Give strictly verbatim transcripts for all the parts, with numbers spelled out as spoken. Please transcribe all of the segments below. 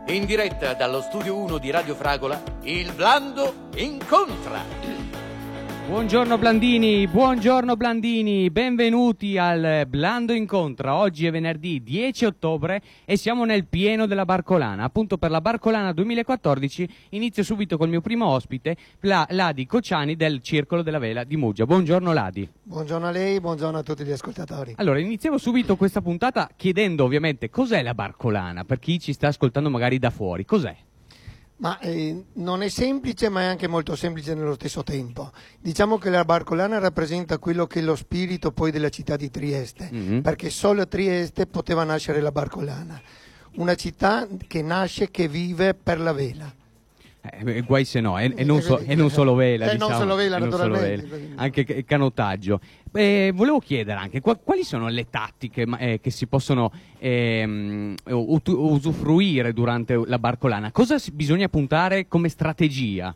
In diretta dallo studio uno di Radio Fragola, il Blando incontra. Buongiorno Blandini, buongiorno Blandini, benvenuti al Blando Incontra. Oggi è venerdì dieci ottobre e siamo nel pieno della Barcolana. Appunto per la Barcolana duemilaquattordici inizio subito col mio primo ospite, la, Ladi Cociani del Circolo della Vela di Muggia. Buongiorno Ladi. Buongiorno a lei, buongiorno a tutti gli ascoltatori. Allora, iniziamo subito questa puntata chiedendo ovviamente cos'è la Barcolana, per chi ci sta ascoltando magari da fuori, cos'è? Ma eh, non è semplice, ma è anche molto semplice nello stesso tempo. Diciamo che la Barcolana rappresenta quello che è lo spirito poi della città di Trieste, mm-hmm. perché solo a Trieste poteva nascere la Barcolana, una città che nasce, che vive per la vela. Eh, guai se no, e, e, non, so, e non solo vela, eh, diciamo, non solo vela, non naturalmente. Solo vela, anche canottaggio. Eh, volevo chiedere anche qual, quali sono le tattiche eh, che si possono eh, usufruire durante la Barcolana. Cosa si, bisogna puntare come strategia?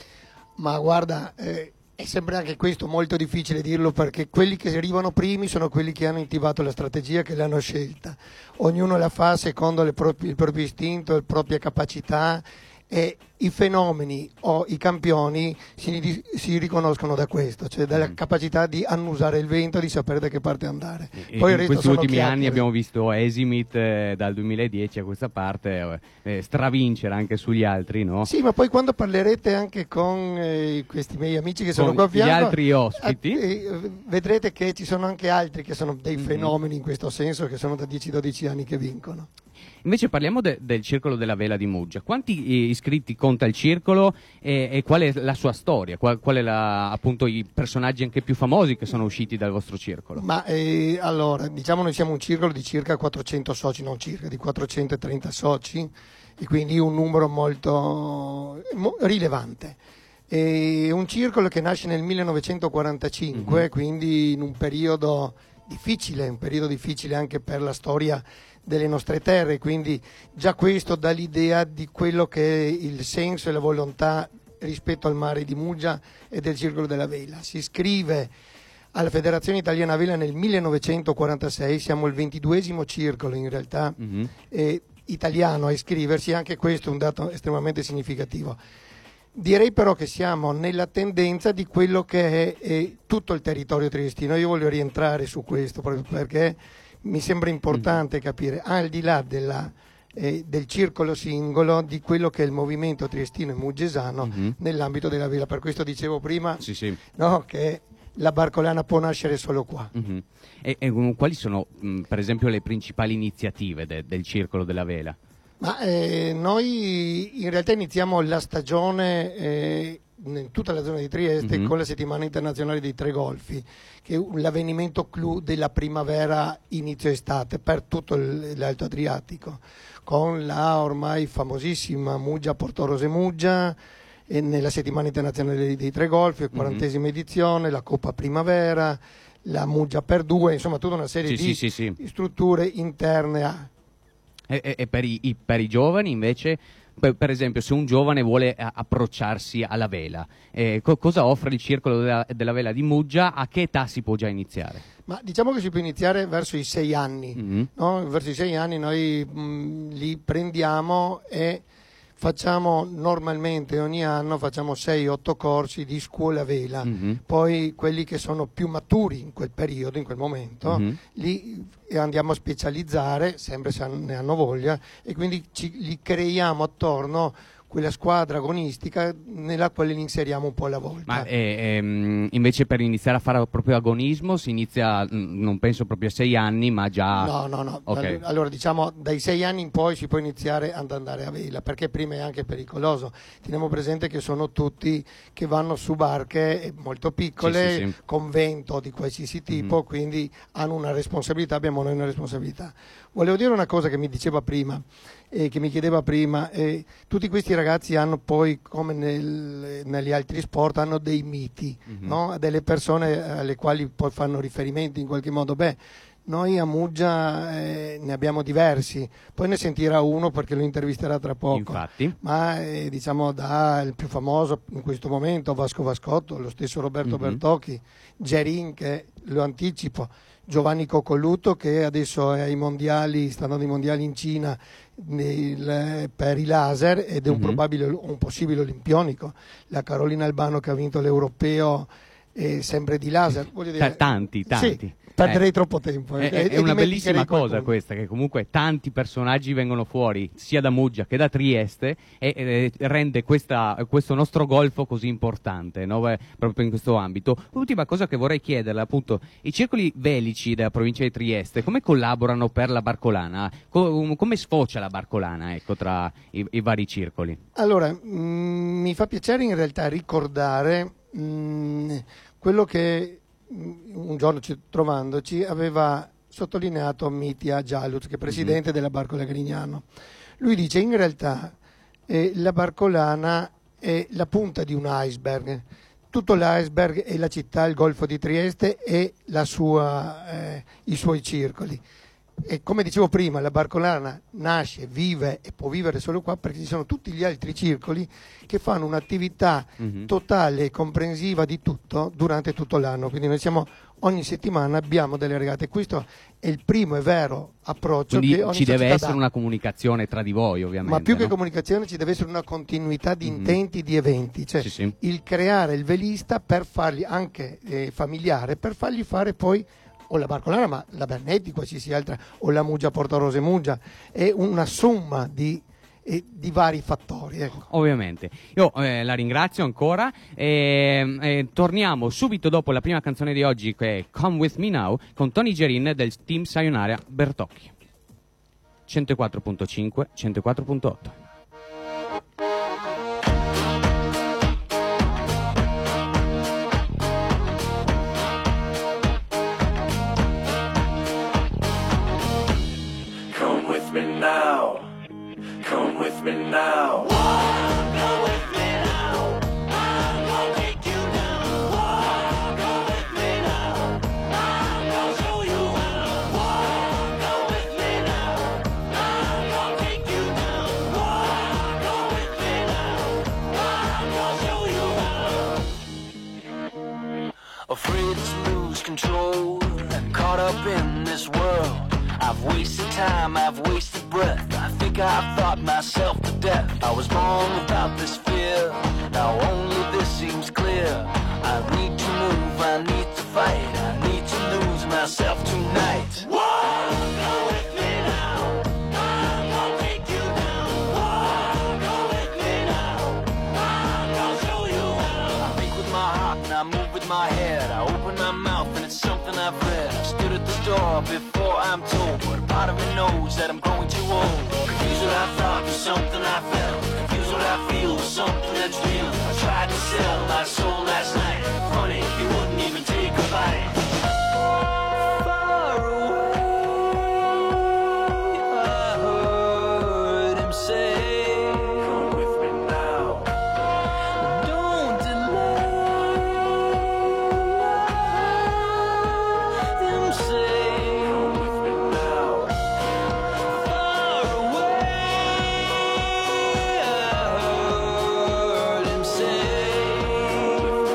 Ma guarda, eh, è sempre anche questo molto difficile dirlo, perché quelli che arrivano primi sono quelli che hanno intivato la strategia, che l'hanno scelta. Ognuno la fa secondo le proprie, il proprio istinto, le proprie capacità. E i fenomeni o i campioni si, si riconoscono da questo, cioè dalla mm. capacità di annusare il vento, di sapere da che parte andare. E Poi in questi ultimi chiacchiere. anni abbiamo visto Esimit eh, dal duemiladieci a questa parte eh, stravincere anche sugli altri, no? Sì, ma poi quando parlerete anche con eh, questi miei amici che sono con qua a fianco, gli altri ospiti, eh, eh, vedrete che ci sono anche altri che sono dei mm-hmm. fenomeni in questo senso, che sono da dieci dodici anni che vincono. Invece parliamo de- del Circolo della Vela di Muggia. Quanti eh, iscritti conta il circolo e, e qual è la sua storia? Qual, qual è la, appunto i personaggi anche più famosi che sono usciti dal vostro circolo? Ma eh, allora, diciamo noi siamo un circolo di circa quattrocento soci, non circa, di quattrocentotrenta soci, e quindi un numero molto mo- rilevante. È un circolo che nasce nel millenovecentoquarantacinque, mm-hmm. quindi in un periodo difficile, un periodo difficile anche per la storia delle nostre terre, quindi già questo dà l'idea di quello che è il senso e la volontà rispetto al mare di Muggia e del Circolo della Vela. Si iscrive alla Federazione Italiana Vela nel millenovecentoquarantasei, siamo il ventiduesimo circolo in realtà mm-hmm. eh, italiano a iscriversi, anche questo è un dato estremamente significativo. Direi però che siamo nella tendenza di quello che è, è tutto il territorio triestino. Io voglio rientrare su questo proprio perché mi sembra importante mm. capire, al di là della, eh, del circolo singolo, di quello che è il movimento triestino e muggesano mm-hmm. nell'ambito della vela. Per questo dicevo prima sì, sì. No, che la Barcolana può nascere solo qua. Mm-hmm. E, e quali sono, mh, per esempio, le principali iniziative de, del Circolo della Vela? Ma eh, noi in realtà iniziamo la stagione eh, in tutta la zona di Trieste mm-hmm. con la settimana internazionale dei tre golfi, che è l'avvenimento clou della primavera inizio estate per tutto l'Alto Adriatico, con la ormai famosissima Muggia Porto Rose Muggia, e nella settimana internazionale dei tre golfi, quarantesima mm-hmm. edizione, la Coppa Primavera, la Muggia per due, insomma tutta una serie sì, di sì, sì, sì. strutture interne a... E, e, e per, i, i, per i giovani invece, per, per esempio, se un giovane vuole a, approcciarsi alla vela, eh, co- cosa offre il Circolo della, della Vela di Muggia? A che età si può già iniziare? Ma diciamo che si può iniziare verso i sei anni, mm-hmm. no? Verso i sei anni noi mh, li prendiamo e facciamo normalmente ogni anno facciamo sei otto corsi di scuola vela, mm-hmm. poi quelli che sono più maturi in quel periodo, in quel momento, mm-hmm. li andiamo a specializzare, sempre se ne hanno voglia, e quindi ci, li creiamo attorno quella squadra agonistica nella quale li inseriamo un po' alla volta. Ma eh, ehm, invece per iniziare a fare proprio agonismo si inizia, non penso proprio a sei anni, ma già... No, no, no. Okay. Allora diciamo dai sei anni in poi si può iniziare ad andare a vela, perché prima è anche pericoloso. Teniamo presente che sono tutti che vanno su barche molto piccole, sì, sì, sì. con vento di qualsiasi tipo, mm-hmm. quindi hanno una responsabilità, abbiamo noi una responsabilità. Volevo dire una cosa che mi diceva prima, eh, che mi chiedeva prima, eh, tutti questi ragazzi hanno poi, come nel, negli altri sport, hanno dei miti, mm-hmm. no? Delle persone alle quali poi fanno riferimento in qualche modo. Beh, noi a Muggia eh, ne abbiamo diversi, poi ne sentirà uno perché lo intervisterà tra poco. Infatti. Ma eh, diciamo da il più famoso in questo momento, Vasco Vascotto, lo stesso Roberto mm-hmm. Bertocchi, Gerin, che lo anticipo, Giovanni Coccolluto, che adesso è ai mondiali, sta andando ai mondiali in Cina nel, per i laser, ed è un, mm-hmm. probabile, un possibile olimpionico. La Carolina Albano, che ha vinto l'europeo, è sempre di laser. Voglio dire, tanti, tanti. Sì, perderei eh, troppo tempo. È, è, è una bellissima cosa questa, che comunque tanti personaggi vengono fuori, sia da Muggia che da Trieste, e, e rende questa, questo nostro golfo così importante, no? Beh, proprio in questo ambito. L'ultima cosa che vorrei chiederle, appunto, i circoli velici della provincia di Trieste, come collaborano per la Barcolana? Co- come sfocia la Barcolana, ecco, tra i, i vari circoli? Allora, mh, mi fa piacere in realtà ricordare mh, quello che un giorno trovandoci aveva sottolineato Mitja Gialuz, che è presidente mm-hmm. della Barcola Grignano. Lui dice: in realtà eh, la Barcolana è la punta di un iceberg, tutto l'iceberg è la città, il Golfo di Trieste e la sua, eh, i suoi circoli. E come dicevo prima, la Barcolana nasce, vive e può vivere solo qua perché ci sono tutti gli altri circoli che fanno un'attività mm-hmm. totale e comprensiva di tutto durante tutto l'anno. Quindi noi siamo, ogni settimana abbiamo delle regate. Questo è il primo e vero approccio. Quindi che ogni ci deve essere dà. Una comunicazione tra di voi, ovviamente. Ma più no? che comunicazione ci deve essere una continuità di mm-hmm. intenti, di eventi. Cioè sì, sì. il creare il velista per fargli, anche eh, familiare, per fargli fare poi o la Barcolana, ma la Bernetti, qualsiasi altra, o la Muggia Portorose Muggia, è una somma di, eh, di vari fattori. Ecco. Ovviamente. Io eh, la ringrazio ancora e eh, torniamo subito dopo la prima canzone di oggi, che è Come With Me Now, con Tony Gerin del team Sayonara Bertocchi. centoquattro virgola cinque, centoquattro virgola otto. Now, come with me now. Come with me now. I'm gonna take you down. Come with me now. I'm gonna show you how. Come with me now. I'm gonna take you down. Come with me now. I'm gonna show you how. Afraid to lose control, caught up in this world. I've wasted time, I've wasted breath. I think I've thought myself to death. I was born without this fear. Now only this seems clear. I need to move, I need to fight. I need to lose myself tonight. Whoa, go with me now. I'm gonna take you down. Whoa, go with me now. I'm gonna show you how. I think with my heart and I move with my head. I open my mouth and it's something I've read. I stood at the door before I'm told, but a part of me knows that I'm growing too old. Confused what I thought was something I felt. Confused what I feel was something that's real. I tried to sell my soul last night. Funny, you wouldn't even take a bite. Far away, I heard him say, come with me now. Don't delay. Them say, come with me now. Far away, I heard him say, come with me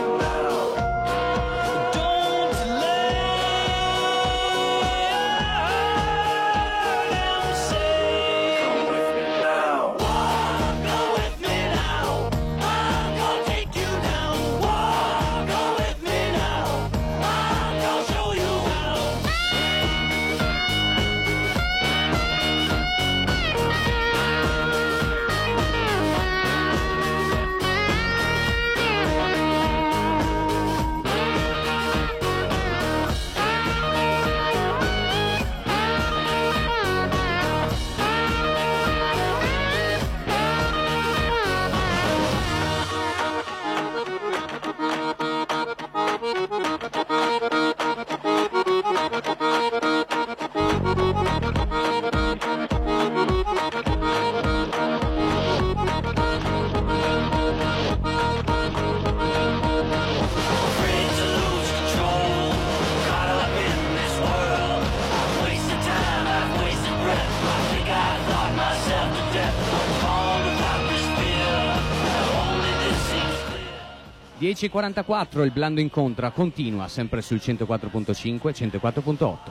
dieci e quarantaquattro, il Blando Incontra continua sempre sul centoquattro punto cinque, centoquattro punto otto.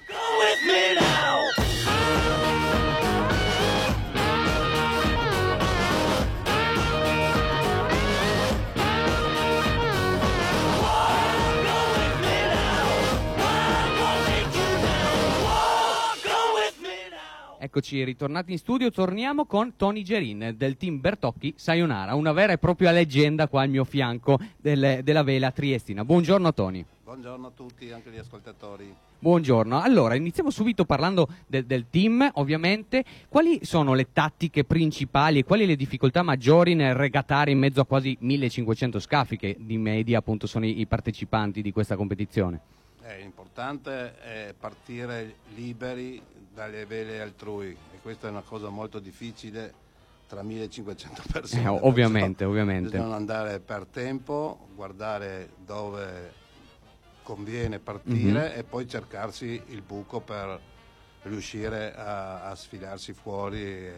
Eccoci ritornati in studio, torniamo con Tony Gerin del team Bertocchi Sayonara, una vera e propria leggenda qua al mio fianco del, della vela triestina. Buongiorno Tony. Buongiorno a tutti, anche gli ascoltatori. Buongiorno, allora iniziamo subito parlando de, del team, ovviamente. Quali sono le tattiche principali e quali le difficoltà maggiori nel regattare in mezzo a quasi millecinquecento scafi che di media appunto sono i, i partecipanti di questa competizione? È importante è partire liberi dalle vele altrui e questa è una cosa molto difficile tra millecinquecento persone. Eh, ovviamente, Perciò ovviamente. Bisogna andare per tempo, guardare dove conviene partire mm-hmm. e poi cercarsi il buco per riuscire a, a sfilarsi fuori e,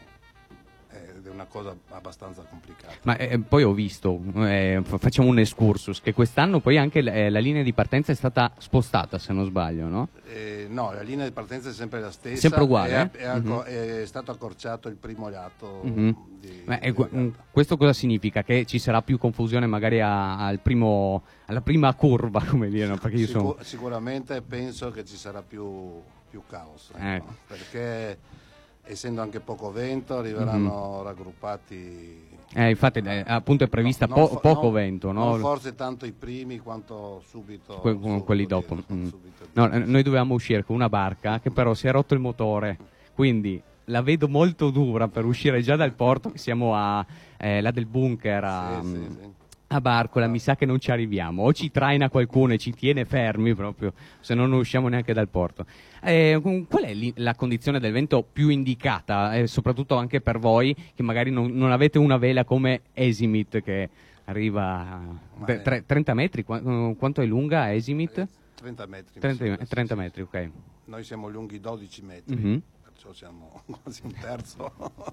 ed è una cosa abbastanza complicata. Ma eh, poi ho visto, eh, facciamo un excursus, che quest'anno poi anche eh, la linea di partenza è stata spostata, se non sbaglio, no? Eh, no, la linea di partenza è sempre la stessa. Sempre uguale? È, eh? è, mm-hmm. è stato accorciato il primo lato. Mm-hmm. di, Ma, di eh, questo cosa significa? Che ci sarà più confusione magari a, al primo, alla prima curva, come dire, no? Perché io Sicur- sono... Sicuramente penso che ci sarà più, più caos, ecco, ecco. perché essendo anche poco vento arriveranno mm-hmm. raggruppati. Eh, infatti eh, appunto è prevista no, po- fo- poco non, vento, no? Non forse tanto i primi quanto subito, que- subito quelli dopo. dietro, Mm. subito No, eh, noi dovevamo uscire con una barca che però si è rotto il motore, quindi la vedo molto dura per uscire già dal porto, che siamo a eh, là del bunker a, Sì, sì, sì. a Barcola, mi sa che non ci arriviamo, o ci traina qualcuno e ci tiene fermi proprio, se no non usciamo neanche dal porto. Eh, qual è li- la condizione del vento più indicata, eh, soprattutto anche per voi che magari non, non avete una vela come Esimit che arriva a è... tre, trenta metri? Qu- quanto è lunga Esimit? trenta metri. trenta, mi sembra, trenta sì, metri, ok. Noi siamo lunghi dodici metri, Mm-hmm. perciò siamo quasi un terzo.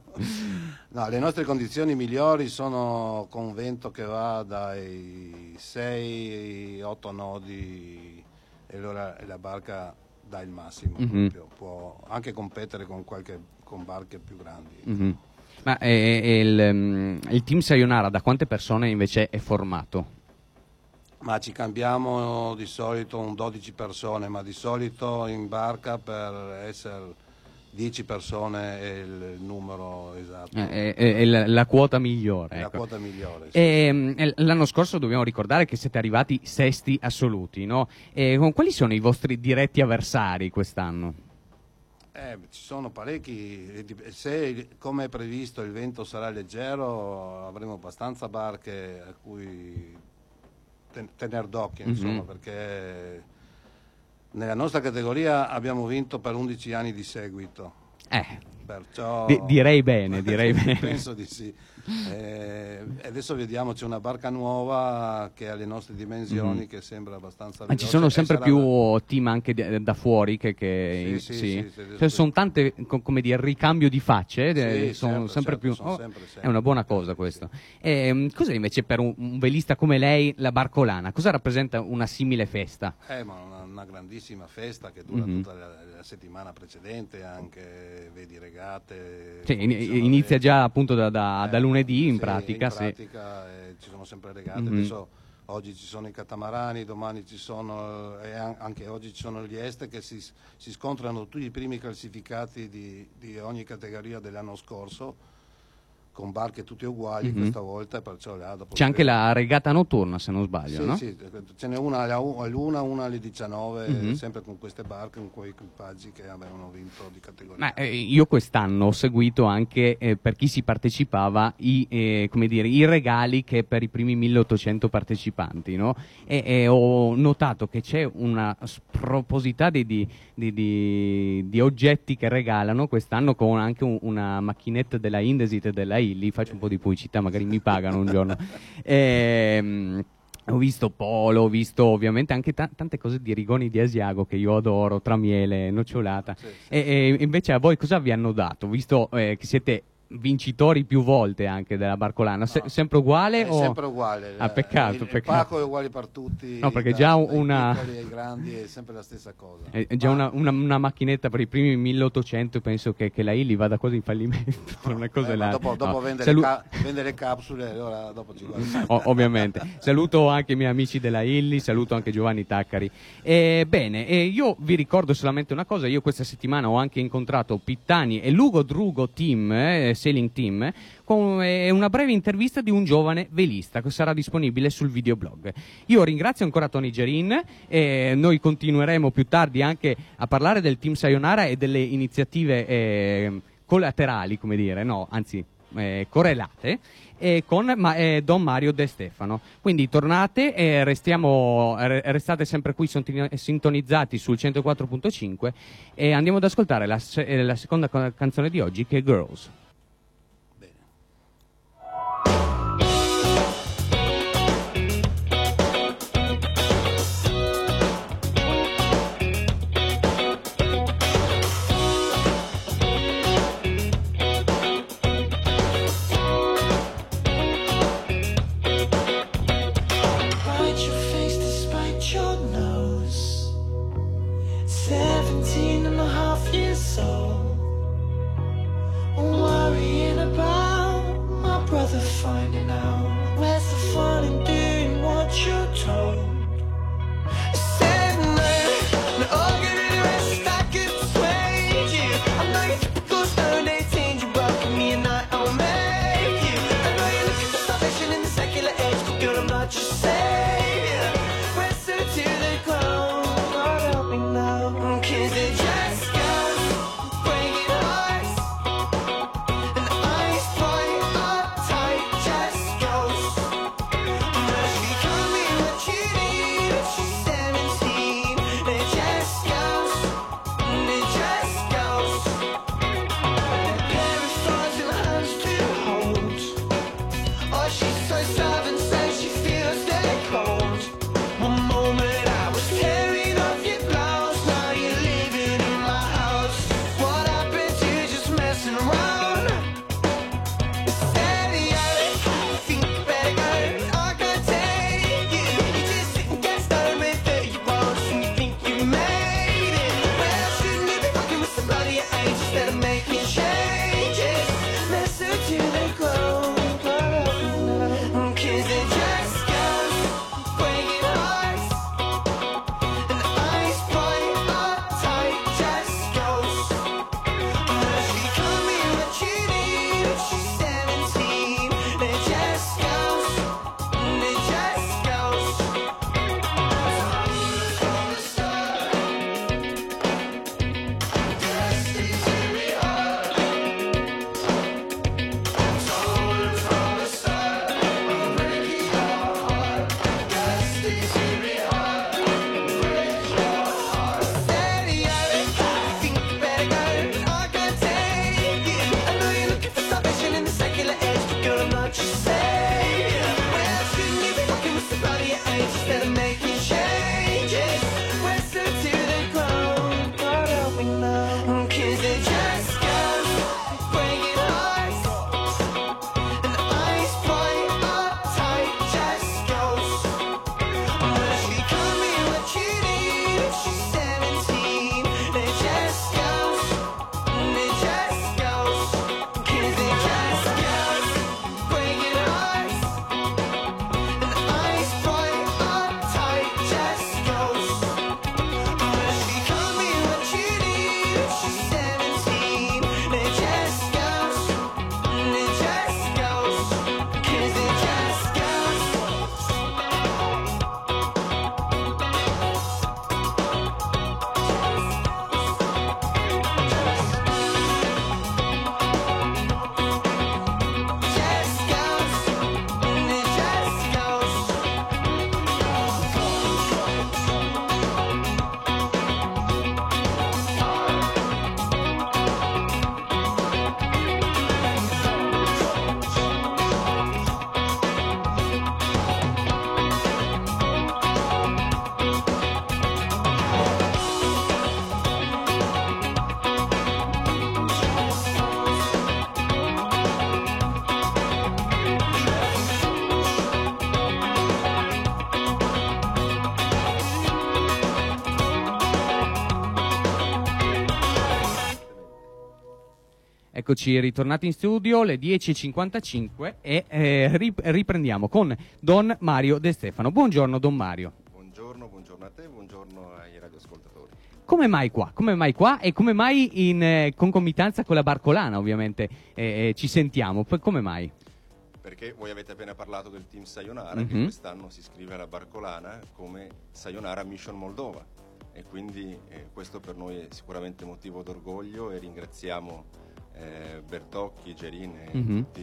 No, le nostre condizioni migliori sono con un vento che va dai sei otto nodi e allora la barca dà il massimo, Mm-hmm. proprio. Può anche competere con, qualche, con barche più grandi. Mm-hmm. Ma eh, eh, il, um, il team Sayonara da quante persone invece è formato? Ma ci cambiamo di solito un dodici persone, ma di solito in barca per essere dieci persone è il numero esatto. Eh, è, è la, la quota migliore. È la ecco. quota migliore. Sì. E, l'anno scorso dobbiamo ricordare che siete arrivati sesti assoluti, no? E, quali sono i vostri diretti avversari quest'anno? Eh, ci sono parecchi, se come è previsto il vento sarà leggero avremo abbastanza barche a cui tenere d'occhio, insomma, mm-hmm. perché nella nostra categoria abbiamo vinto per undici anni di seguito. Eh, perciò di- direi bene, direi bene. Penso di sì. Eh, adesso vediamo, c'è una barca nuova che ha le nostre dimensioni, mm-hmm. che sembra abbastanza Ma ci sono sempre sarà... più team anche di, da fuori che, che sì, sì, sì, sì. sì, sì, cioè, sì. sono tante, co- come dire, ricambio di facce, Sì, eh, sono certo, sempre certo, più sono oh, sempre, sempre. è una buona cosa questo. Sì. E, cos'è invece per un, un velista come lei la Barcolana? Cosa rappresenta una simile festa? Eh, ma una, una grandissima festa che dura Mm-hmm. tutta la, la settimana precedente, anche vedi regate. Sì, in- funzionano inizia le- già appunto da, da, Eh, da lunedì in sì, pratica. in sì. pratica eh, ci sono sempre regate. Mm-hmm. Adesso oggi ci sono i catamarani, domani ci sono e an- anche oggi ci sono gli est che si, si scontrano tutti i primi classificati di, di ogni categoria dell'anno scorso, con barche tutte uguali Mm-hmm. questa volta, e perciò là dopo C'è anche la regata notturna, se non sbaglio, sì, no? sì, ce n'è una alla u- all'una, una alle diciannove, Mm-hmm. sempre con queste barche, con quei equipaggi che avevano vinto di categoria. Ma eh, io quest'anno ho seguito anche eh, per chi si partecipava i, eh, come dire, i regali che per i primi milleottocento partecipanti, no? E, e ho notato che c'è una sproposità di, di, di, di, di oggetti che regalano quest'anno, con anche un, una macchinetta della Indesit e della Illy. Faccio un po' di pubblicità, magari mi pagano un giorno. Ehm, Ho visto polo, ho visto ovviamente anche ta- tante cose di Rigoni di Asiago che io adoro, tra miele, nocciolata. Sì, sì. E, e invece a voi cosa vi hanno dato? Visto eh, che siete vincitori più volte anche della Barcolana, Se- No. sempre uguale? È o... sempre uguale. Ah, peccato, il, il peccato. pacco è uguale per tutti. No, perché da- già dai una- piccoli ai grandi è sempre la stessa cosa. È è già Ma- una, una, una macchinetta per i primi milleottocento, penso che, che la Illy vada quasi in fallimento. per una cosa Eh, e ma l'altra. dopo, dopo No, vende, salu- le ca- vende le capsule, allora dopo ci guarda. O- ovviamente. Saluto anche i miei amici della Illy, saluto anche Giovanni Taccari. Eh, bene, eh, io vi ricordo solamente una cosa, io questa settimana ho anche incontrato Pittani e Lugo Drugo Team, eh, Sailing Team, con eh, una breve intervista di un giovane velista che sarà disponibile sul videoblog. Io ringrazio ancora Tony Gerin, e noi continueremo più tardi anche a parlare del Team Sayonara e delle iniziative eh, collaterali, come dire, no, anzi eh, correlate, eh, con ma, eh, Don Mario De Stefano. Quindi tornate e restiamo, re- restate sempre qui sontini- sintonizzati sul centoquattro punto cinque e andiamo ad ascoltare la, se- eh, la seconda co- canzone di oggi, che è Girls. Hide your face despite your nose. Seventeen and a half years old. Why Eccoci ritornati in studio, le dieci e cinquantacinque e eh, rip- riprendiamo con Don Mario De Stefano. Buongiorno Don Mario. Buongiorno, buongiorno a te, buongiorno ai radioascoltatori. Come mai qua? Come mai qua e come mai in eh, concomitanza con la Barcolana ovviamente eh, eh, ci sentiamo? Poi come mai? Perché voi avete appena parlato del team Sayonara, Mhm. che quest'anno si iscrive alla Barcolana come Sayonara Mission Moldova, e quindi eh, questo per noi è sicuramente motivo d'orgoglio, e ringraziamo eh, Bertocchi, Gerin e Mhm. tutti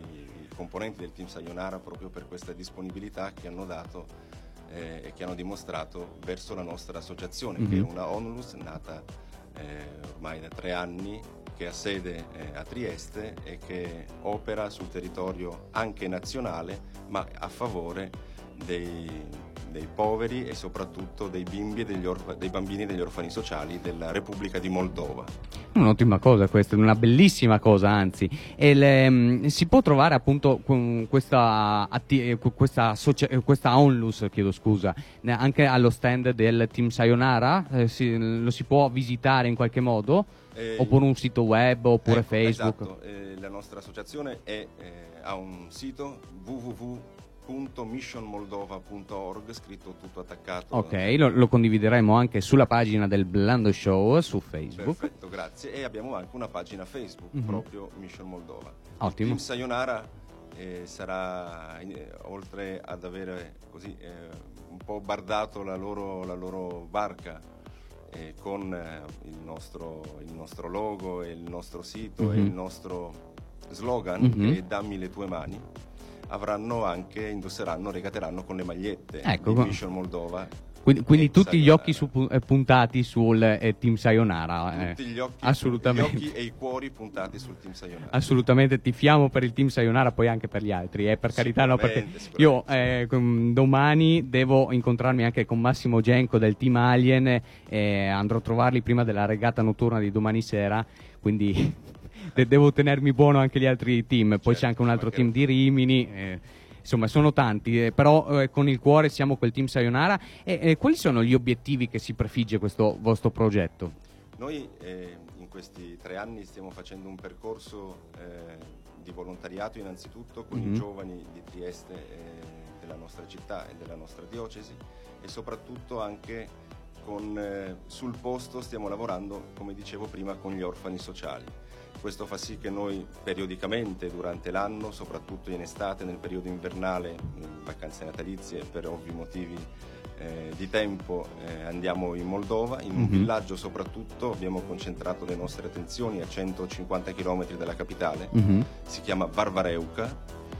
i componenti del team Sayonara proprio per questa disponibilità che hanno dato eh, e che hanno dimostrato verso la nostra associazione, Mhm. che è una Onlus nata eh, ormai da tre anni, che ha sede eh, a Trieste e che opera sul territorio anche nazionale, ma a favore dei, dei poveri e soprattutto dei bimbi e degli orfa- dei bambini degli orfani sociali della Repubblica di Moldova. Un'ottima cosa questa, una bellissima cosa anzi. E le, mh, si può trovare appunto con questa, atti- eh, questa, associa- eh, questa Onlus, chiedo scusa, ne- anche allo stand del Team Sayonara? Eh, si- lo si può visitare in qualche modo? Eh, Oppure un sito web, oppure ecco, Facebook? Esatto, eh, la nostra associazione è, eh, ha un sito w w w punto mission moldova punto org, scritto tutto attaccato. Ok, lo, lo condivideremo anche sulla pagina del Blando Show su Facebook. Perfetto, grazie. E abbiamo anche una pagina Facebook, Mhm. proprio Mission Moldova. Ottimo. Il Team Sayonara eh, sarà, eh, oltre ad avere così eh, un po' bardato la loro, la loro barca eh, con eh, il, nostro, il nostro logo e il nostro sito Mhm. e il nostro slogan, Mhm. che è dammi le tue mani, avranno anche, indosseranno, regateranno con le magliette Ecco, di qua- Mission Moldova. Quindi, quindi e tutti gli Sayonara. occhi su- eh, puntati sul eh, Team Sayonara. eh. Tutti gli occhi, assolutamente. gli occhi e i cuori puntati sul Team Sayonara. Assolutamente tifiamo per il Team Sayonara, poi anche per gli altri, eh, per carità, no, perché Sicuramente, io sicuramente. eh, com- domani devo incontrarmi anche con Massimo Genco del Team Alien, e andrò a trovarli prima della regata notturna di domani sera, quindi de- devo tenermi buono anche gli altri team. Poi Certo, c'è anche un altro magari. team di Rimini, eh, insomma sono tanti, eh, però eh, con il cuore siamo col Team Sayonara. E eh, quali sono gli obiettivi che si prefigge questo vostro progetto? Noi eh, in questi tre anni stiamo facendo un percorso eh, di volontariato innanzitutto con Mhm. i giovani di Trieste, eh, della nostra città e della nostra diocesi, e soprattutto anche con, eh, sul posto stiamo lavorando, come dicevo prima, con gli orfani sociali. Questo fa sì che noi periodicamente durante l'anno, soprattutto in estate, nel periodo invernale, in vacanze natalizie, per ovvi motivi eh, di tempo, eh, andiamo in Moldova, in un Mhm. villaggio soprattutto. Abbiamo concentrato le nostre attenzioni a centocinquanta chilometri dalla capitale, Mhm. si chiama Varvareuca.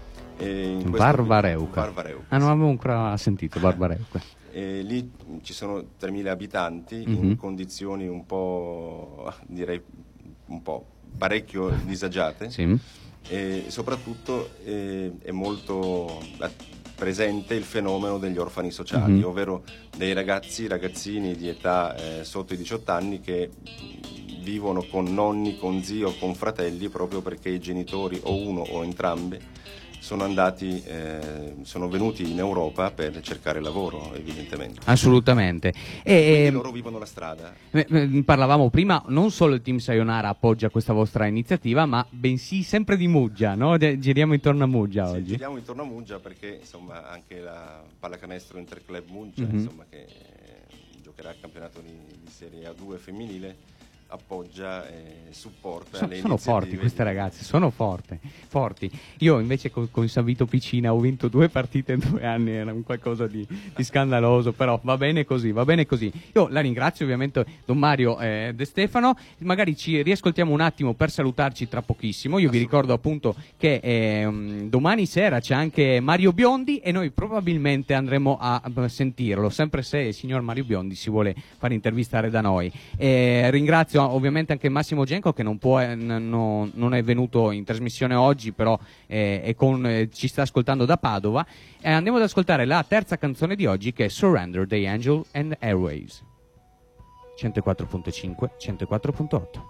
E in questo- Varvareuca. Varvareuca, Ah, non sì. avevo ancora sentito Varvareuca. E lì ci sono tremila abitanti Mhm. in condizioni un po', direi, un po' parecchio disagiate. Sì. E soprattutto eh, è molto eh, presente il fenomeno degli orfani sociali, Mhm. ovvero dei ragazzi, ragazzini di età eh, sotto i diciotto anni che mh, vivono con nonni, con zii o con fratelli, proprio perché i genitori, o uno o entrambi, sono andati, eh, sono venuti in Europa per cercare lavoro, evidentemente. Assolutamente. E, Quindi e, loro vivono la strada. eh, eh, parlavamo prima, non solo il Team Sayonara appoggia questa vostra iniziativa, ma bensì sempre di Muggia, no? De- giriamo intorno a Muggia Sì, oggi. giriamo intorno a Muggia perché insomma anche la pallacanestro Interclub Muggia, Mhm. insomma, che eh, giocherà il campionato di, di Serie A due femminile, appoggia e supporta So- le sono iniziative forti queste di- ragazze, sono forti, forti. Io invece con, con San Vito Piccina ho vinto due partite in due anni, era un qualcosa di, di scandaloso, però va bene così, va bene così. Io la ringrazio ovviamente Don Mario eh, De Stefano, magari ci riascoltiamo un attimo per salutarci tra pochissimo. Io vi ricordo appunto che eh, domani sera c'è anche Mario Biondi e noi probabilmente andremo a a sentirlo, sempre se il signor Mario Biondi si vuole far intervistare da noi. Eh, ringrazio ovviamente anche Massimo Genco che non, può, eh, n- no- non è venuto in trasmissione oggi, però eh, è con, eh, ci sta ascoltando da Padova. E andiamo ad ascoltare la terza canzone di oggi, che è Surrender dei Angel and Airwaves. centoquattro virgola cinque, centoquattro virgola otto.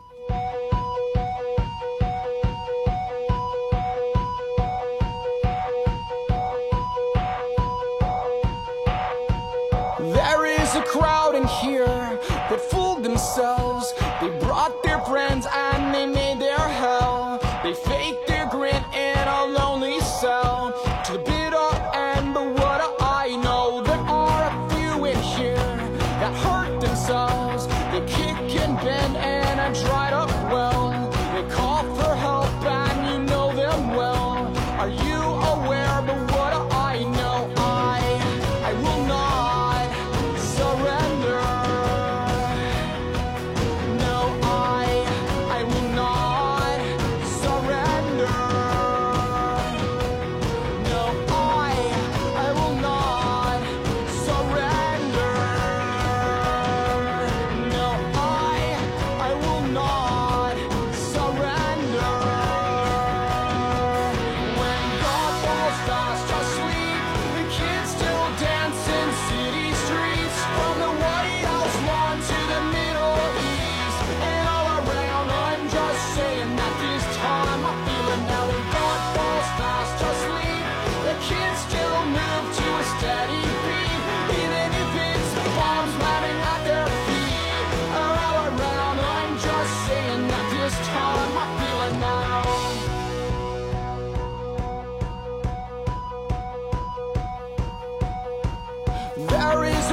There is a crowd in here that fooled themselves. They brought their friends and they made their hell.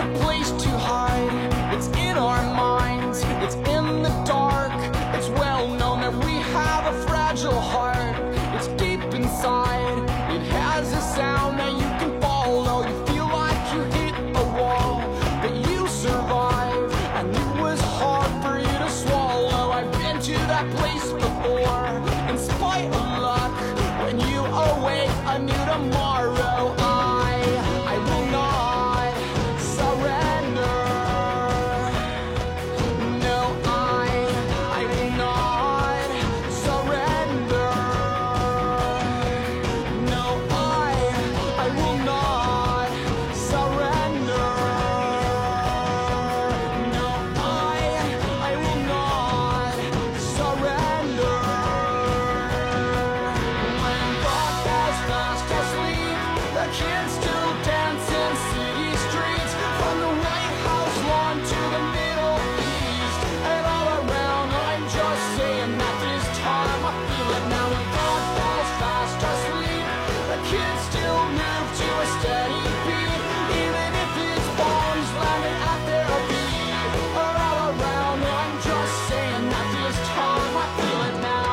a place to hide. It's in our minds, it's in the dark. It's well known that we have a fragile heart. It's deep inside, it has a sound that you can follow. You feel like you hit a wall, but you survive. And it was hard for you to swallow. I've been to that place before. In spite of luck, when you awake a new tomorrow, I, I will not surrender. No, I, I will not surrender. No, I, I will not surrender. No, I, I will not surrender. When God falls fast asleep, the kids still dance in city streets. From the White House lawn to the Middle East, and all around, I'm just saying that this time I feel it now. When God falls fast asleep, the kids still move to a steady beat, even if it's bombs landing at their feet. Or all around, I'm just saying that this time I feel it now.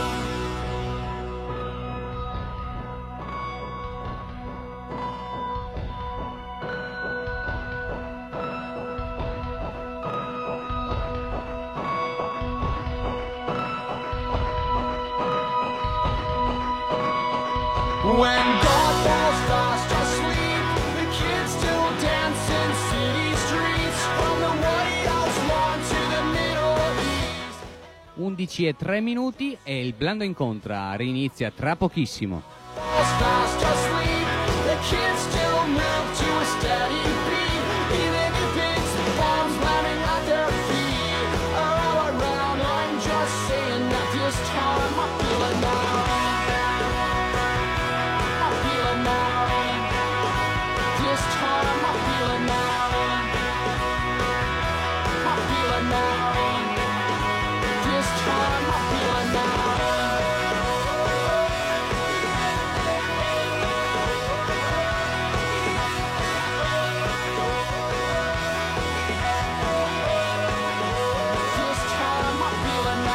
When God falls fast asleep, the kids still dance in city streets. From the White House lawn to the Middle East. undici e tre minuti e il Blando Incontra rinizia tra pochissimo. Falls fast asleep, the kids still move to a steady beat, even if it's bombs landing at their feet. All around, I'm just saying that this time I feel it now. I feel it now. This time I feel it now. I feel it now. This time I feel it now. This time I feel it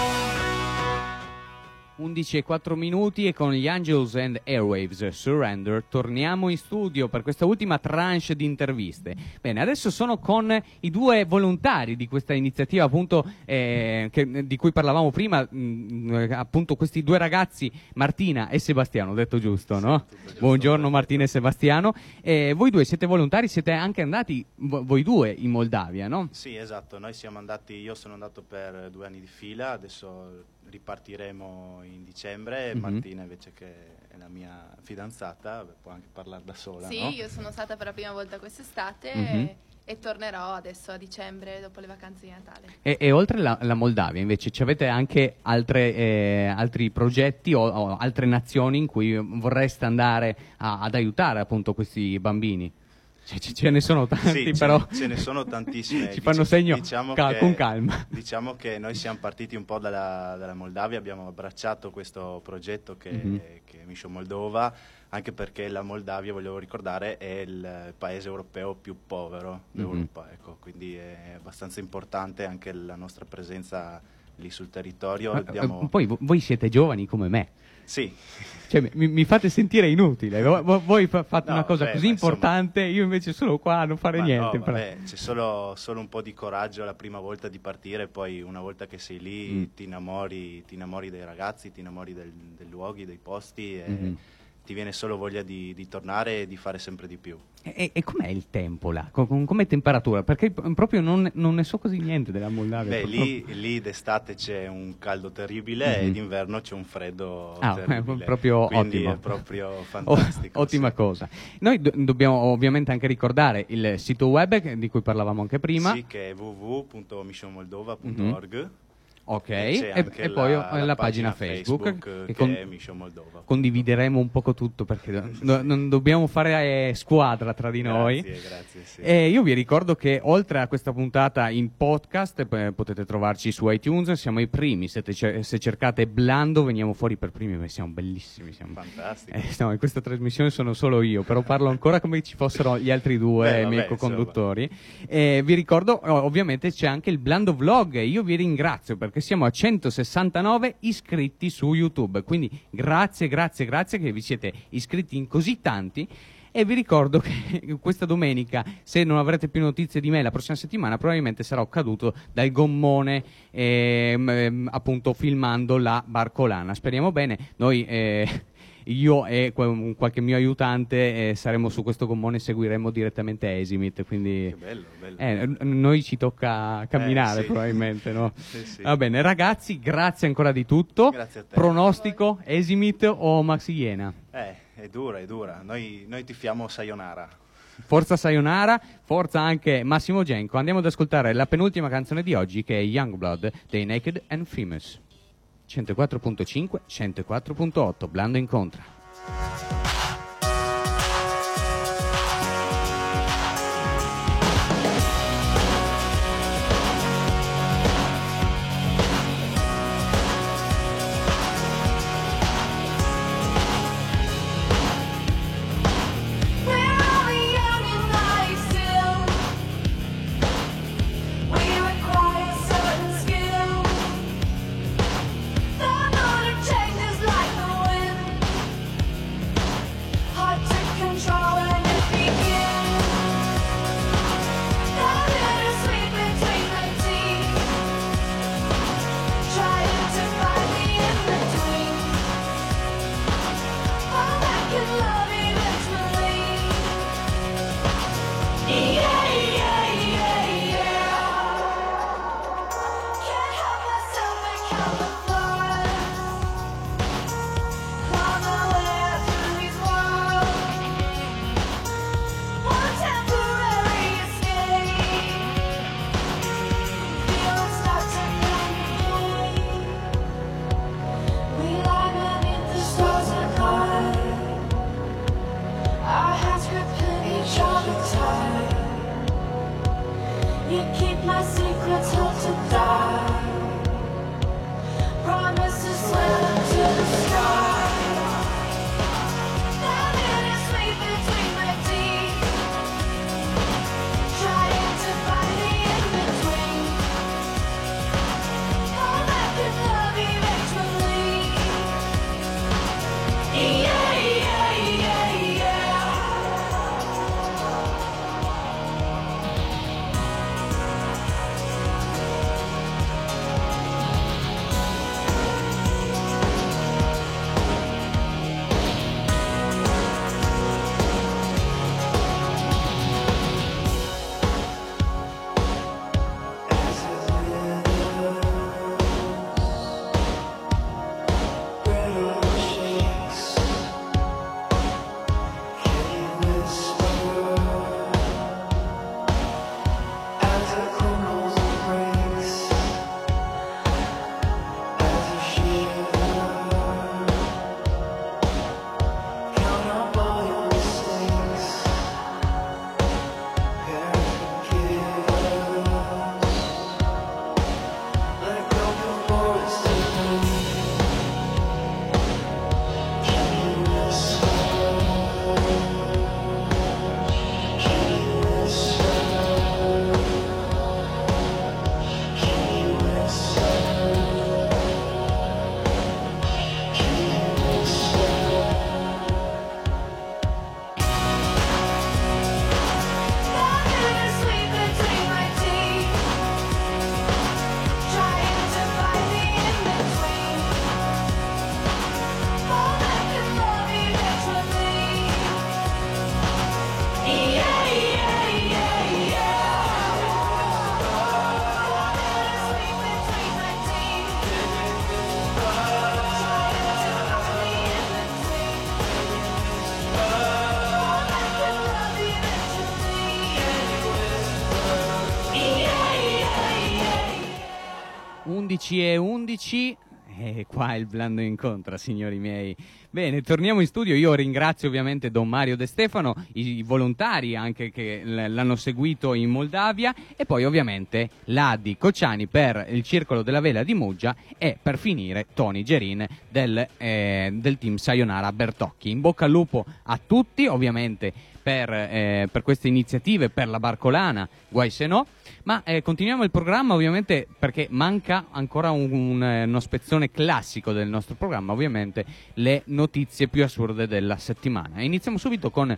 now. undici e quattro minuti e con gli Angels and Airwaves Surrender torniamo in studio per questa ultima tranche di interviste. Bene, adesso sono con i due volontari di questa iniziativa appunto eh, che, di cui parlavamo prima, mh, appunto questi due ragazzi, Martina e Sebastiano, ho detto giusto, no? Buongiorno Martina e Sebastiano. Eh, voi due siete volontari, siete anche andati vo- voi due in Moldavia, no? Sì, esatto, noi siamo andati, io sono andato per due anni di fila, adesso ripartiremo in dicembre, Mhm. Martina invece che è la mia fidanzata, beh, può anche parlare da sola, Sì, no? io sono stata per la prima volta quest'estate Mhm. e, e tornerò adesso a dicembre dopo le vacanze di Natale. E, e oltre la, la Moldavia, invece, ci avete anche altre, eh, altri progetti o, o altre nazioni in cui vorreste andare a- ad aiutare appunto questi bambini? Ce, ce- ce ne sono tanti, Sì, ce però ne- ce ne sono tantissime. ci fanno Dici- segno diciamo cal- che- con calma. Diciamo che noi siamo partiti un po' dalla, dalla Moldavia, abbiamo abbracciato questo progetto che, Mhm. che è Mission Moldova, anche perché la Moldavia, volevo ricordare, è il paese europeo più povero d'Europa, Mhm. ecco, quindi è abbastanza importante anche la nostra presenza lì sul territorio. Ma, Abbiamo- eh, Poi vo- voi siete giovani come me. Sì, Cioè, mi, mi fate sentire inutile. Vo- vo- Voi fa- fate No, una cosa beh, così ma insomma- importante, io invece sono qua a non fare Ma niente. no, però. vabbè, c'è solo, solo un po' di coraggio la prima volta di partire, poi una volta che sei lì Mm. ti, innamori, ti innamori dei ragazzi, ti innamori del- dei luoghi, dei posti e Mhm. ti viene solo voglia di, di tornare e di fare sempre di più. E, e- e com'è il tempo là? Com- com- com'è temperatura? Perché p- proprio non, non ne so così niente della Moldavia. Beh, proprio- lì, lì d'estate c'è un caldo terribile Mhm. e d'inverno c'è un freddo Ah, terribile. eh, proprio Quindi ottimo. è proprio O- fantastico. ottima sì. cosa. Noi do- dobbiamo ovviamente anche ricordare il sito web che- di cui parlavamo anche prima. Sì, che è w w w punto mission moldova punto org. Ok, E c'è e, anche e poi la- la, la pagina, pagina Facebook, Facebook, che che con- è Mission Moldova. condivideremo un poco tutto perché no- non dobbiamo fare eh, squadra tra di noi. Grazie, grazie, sì. E io vi ricordo che oltre a questa puntata in podcast eh, potete trovarci su iTunes, siamo i primi, siete cer- se cercate Blando veniamo fuori per primi perché siamo bellissimi. Siamo... Fantastico. Eh, no, in questa trasmissione sono solo io, però parlo ancora come ci fossero gli altri due Beh, miei vabbè, co-conduttori. E vi ricordo, oh, ovviamente c'è anche il Blando Vlog, io vi ringrazio perché siamo a centosessantanove iscritti su YouTube, quindi grazie, grazie, grazie che vi siete iscritti in così tanti. E vi ricordo che questa domenica, se non avrete più notizie di me la prossima settimana, probabilmente sarò caduto dal gommone ehm, ehm, appunto filmando la barcolana. Speriamo bene, noi eh, io e qual- qualche mio aiutante eh, saremo su questo gommone e seguiremo direttamente Esimit, quindi Che bello, bello. eh, n- noi ci tocca camminare Eh, sì. probabilmente, no? Sì, sì. Va bene, ragazzi, grazie ancora di tutto. Grazie a te. Pronostico, Esimit o Maxi Iena? Eh, è dura, è dura. Noi, noi tifiamo Sayonara. Forza Sayonara, forza anche Massimo Genco. Andiamo ad ascoltare la penultima canzone di oggi che è Youngblood dei Naked and Famous. centoquattro virgola cinque, centoquattro virgola otto, Blando incontra. You keep my secrets till to die. Promises swell into the sky. Now that I sleep between my teeth, trying to find the in-between. All that could love eventually. Yeah, yeah, yeah, yeah. undici e undici. E qua il Blando incontra, signori miei. Bene, torniamo in studio. Io ringrazio ovviamente Don Mario De Stefano, i volontari anche che l'hanno seguito in Moldavia, e poi ovviamente Ladi Cocciani per il Circolo della Vela di Muggia, e per finire Tony Gerin del, eh, del team Sayonara Bertocchi. In bocca al lupo a tutti, ovviamente per, eh, per queste iniziative, per la Barcolana, guai se no. Ma eh, continuiamo il programma, ovviamente, perché manca ancora un, un, uno spezzone classico del nostro programma, ovviamente le notizie più assurde della settimana. Iniziamo subito con,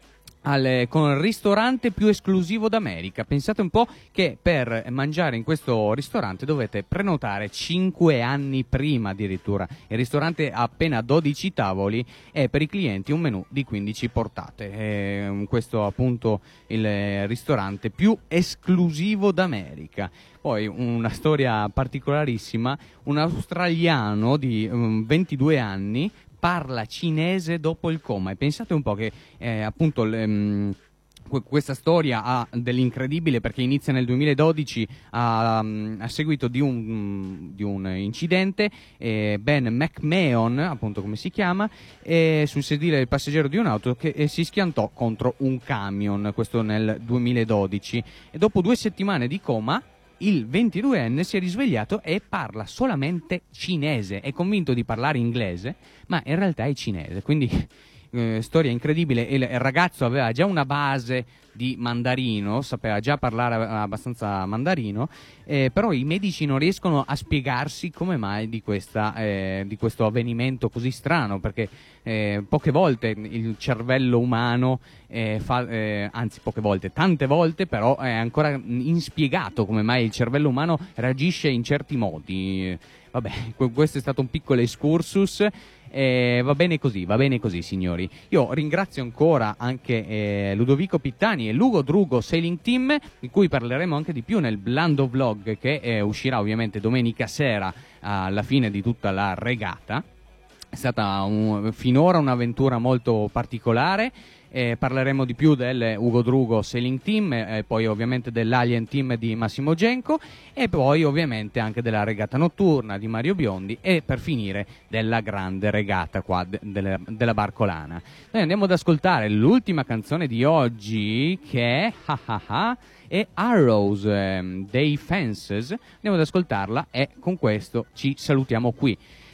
al, con il ristorante più esclusivo d'America. Pensate un po' che per mangiare in questo ristorante dovete prenotare cinque anni prima addirittura. Il ristorante ha appena dodici tavoli e per i clienti un menù di quindici portate. E questo appunto il ristorante più esclusivo d'America. Poi una storia particolarissima: un australiano di um, ventidue anni parla cinese dopo il coma. E pensate un po' che eh, appunto l, um, questa storia ha dell'incredibile, perché inizia nel duemiladodici a, a seguito di un, di un incidente. eh, Ben McMahon, appunto come si chiama, eh, sul sedile del passeggero di un'auto che eh, si schiantò contro un camion, questo nel duemiladodici, e dopo due settimane di coma il ventiduenne si è risvegliato e parla solamente cinese. È convinto di parlare inglese, ma in realtà è cinese. Quindi eh, storia incredibile. Il ragazzo aveva già una base di mandarino, sapeva già parlare abbastanza mandarino, eh, però i medici non riescono a spiegarsi come mai di, questa, eh, di questo avvenimento così strano, perché eh, poche volte il cervello umano eh, fa, eh, anzi poche volte, tante volte, però è ancora inspiegato come mai il cervello umano reagisce in certi modi. Vabbè, questo è stato un piccolo excursus. Eh, va bene così, va bene così, signori. Io ringrazio ancora anche eh, Ludovico Pittani e Lugo Drugo Sailing Team, di cui parleremo anche di più nel Blando Vlog, che eh, uscirà ovviamente domenica sera alla fine di tutta la regata. È stata un, finora un'avventura molto particolare. Eh, parleremo di più del Ugo Drugo Sailing Team, e eh, poi ovviamente dell'Alien Team di Massimo Genco, e poi ovviamente anche della regata notturna di Mario Biondi, e per finire della grande regata qua de- de- della Barcolana. Noi andiamo ad ascoltare l'ultima canzone di oggi, che è ha ha ha, è Arrows eh, dei Fences. Andiamo ad ascoltarla e con questo ci salutiamo qui.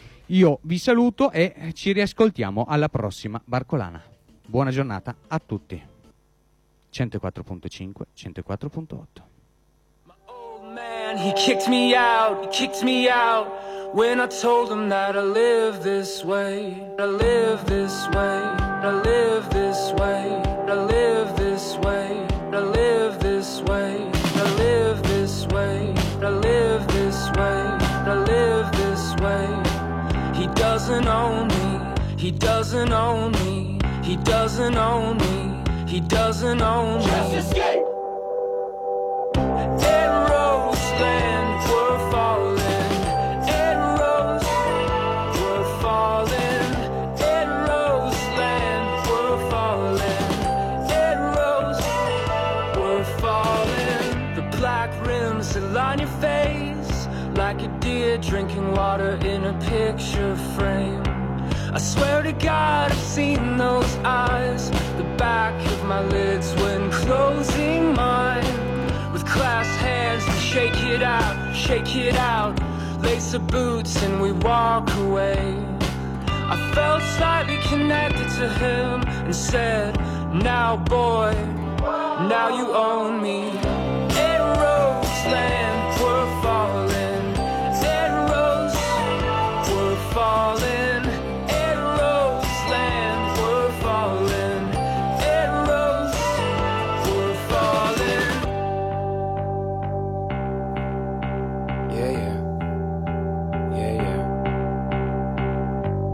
Io vi saluto e ci riascoltiamo alla prossima Barcolana. Buona giornata a tutti. centoquattro virgola cinque, centoquattro virgola otto. My old man, he kicked me out, he kicked me out when I told him that I live this way, I live this way, I live this way, I live this way, I live this way, I live this way, I live this way, I live this way. He doesn't own me, he doesn't own me. He doesn't own me, he doesn't own me. Just escape! Arrows land, we're falling. Arrows, we're falling. Arrows land, we're falling. Arrows, we're falling. The black rims that line your face, like a deer drinking water in a picture frame. I swear to God I've seen those eyes, the back of my lids when closing mine. With clasped hands we shake it out, shake it out, lace the boots and we walk away. I felt slightly connected to him and said, now boy, now you own me. Arrows land, we're falling. Arrows, we're falling.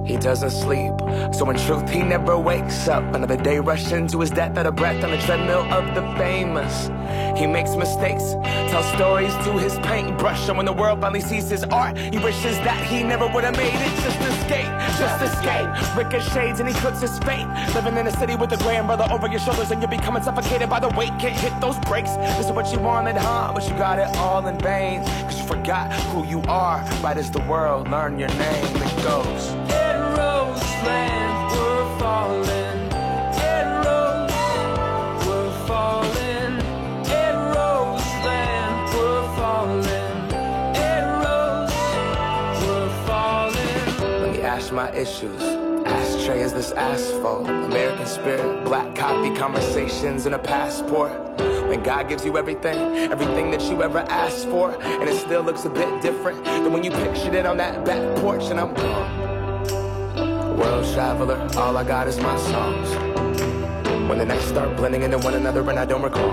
He doesn't sleep, so in truth he never wakes up. Another day rushed into his death at a breath on the treadmill of the famous. He makes mistakes, tells stories to his paintbrush, and when the world finally sees his art, he wishes that he never would have made it. Just escape, just escape. Ricochets and he clips his fate. Living in a city with a gray umbrella over your shoulders, and you're becoming suffocated by the weight. Can't hit those brakes. This is what you wanted, huh? But you got it all in vain, cause you forgot who you are. Right as the world learn your name, it goes. Ed Roseland, we're falling. Ed Rose, we're falling. Ed Roseland, we're falling. Ed Rose, we're falling. Let me ask my issues. Ashtray is this asphalt. American spirit, black copy conversations in a passport. When God gives you everything, everything that you ever asked for, and it still looks a bit different than when you pictured it on that back porch, and I'm gone. World traveler, all I got is my songs. When the nights start blending into one another and I don't recall.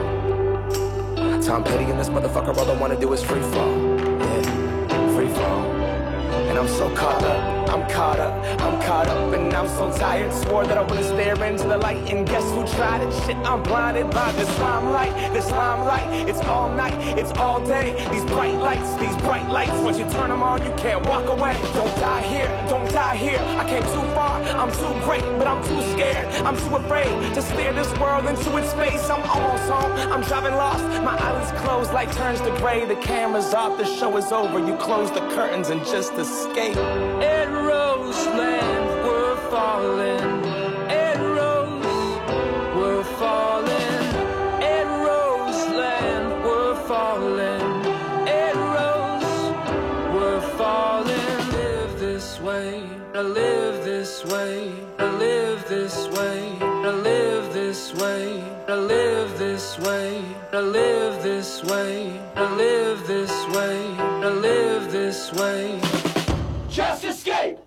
Tom Petty in this motherfucker, all I wanna do is free fall. Yeah, free fall. And I'm so caught up, I'm caught up, I'm caught up, and I'm so tired. Swore that I wouldn't stare into the light, and guess who tried it? Shit, I'm blinded by this limelight, this limelight. It's all night, it's all day. These bright lights, these bright lights. Once you turn them on, you can't walk away. Don't die here, don't die here. I came too far, I'm too great, but I'm too scared. I'm too afraid to stare this world into its face. I'm almost home, I'm driving lost. My eyelids closed, light turns to gray. The camera's off, the show is over. You close the curtains and just escape. Ed Roseland, we're falling. Ed Rose, we're falling. Ed Roseland, we're falling. Ed Rose, we're falling. Live this way, I live this way, I live this way, I live this way, I live this way, I live this way, I live this way, I live this way. Just escape!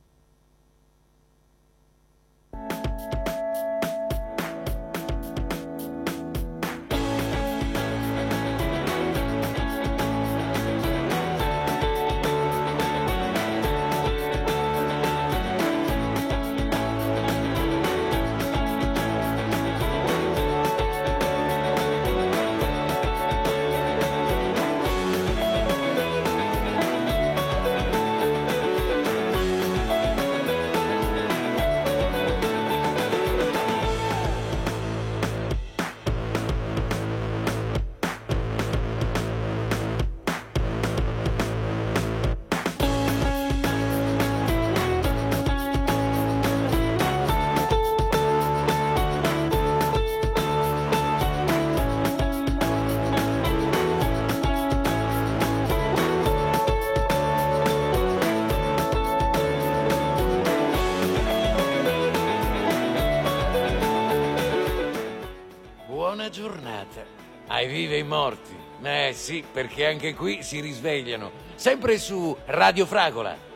Buona giornata ai vivi e ai morti. Eh sì, perché anche qui si risvegliano. Sempre su Radio Fragola.